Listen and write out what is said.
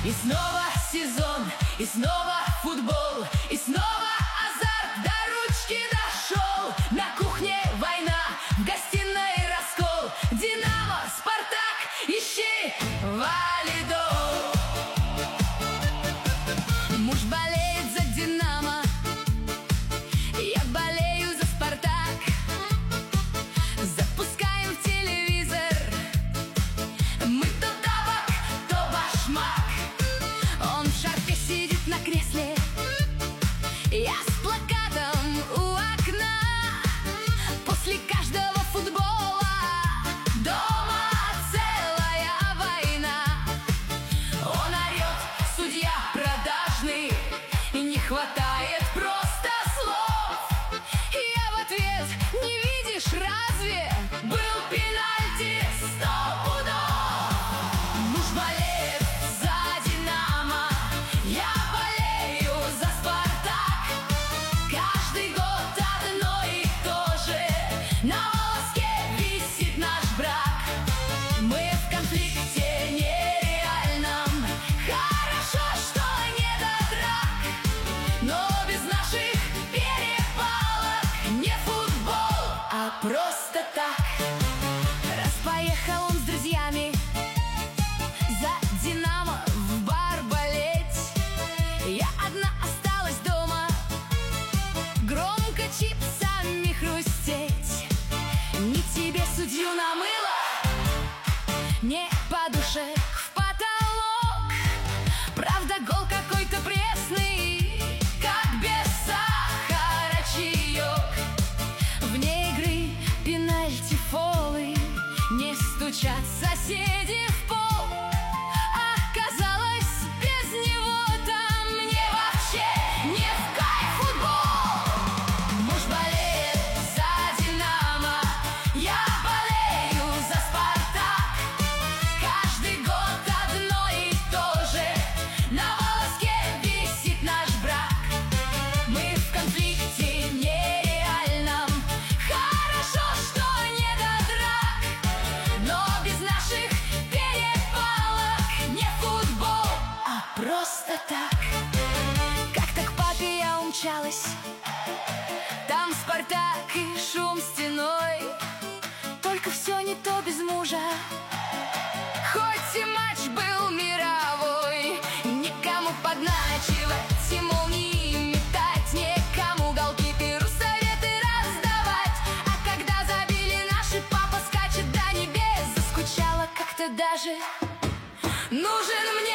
И снова сезон, и снова футбол, и снова азарт до ручки дошел. На кухне война, в гостиной раскол. Динамо, Спартак, ищи валидол. Муж болеет за Динамо, я болею за Спартак. Запускаем телевизор, мы то табак, то башмак. Он в шарфе сидит на кресле, я с плакатом у окна. После каждого футбола дома целая война. Он орет, судья продажный, и не хватает просто слов. Я в ответ: не видишь, разве был пенальти 100 пудов? Муж болеет за Динамо, я болею за Спартак. Каждый год одно и то же, на волоске висит наш брак. Мы в конфликте нереальном, хорошо, что не до драк. Но без наших перепалок не футбол, а просто так. Раз поехал он с друзьями за Динамо в бар болеть, я одна осталась дома, громко чипсами хрустеть. Не тебе судью намыло, не по душе в потолок. Правда, гол какой-то пресный, как без сахара чаек. Вне игры пенальти, фолы, не стучат соседи в пол. Оказалось, без него там мне вообще не в кайф футбол. Муж болеет за Динамо, я болею за Спартак. Каждый год одно и то же, на волоске висит наш брак. Мы в конфликте нереальном, хорошо, что не до драк. Но без наших перепалок не футбол, а просто так. Как-то к папе я умчалась, там Спартак и шум стеной. Только все не то без мужа, хоть и матч был мировой. Никому подначивать и молнии метать, никому голкиперу советы раздавать. А когда забили наши, папа скачет до небес. Заскучала как-то даже, нужен мне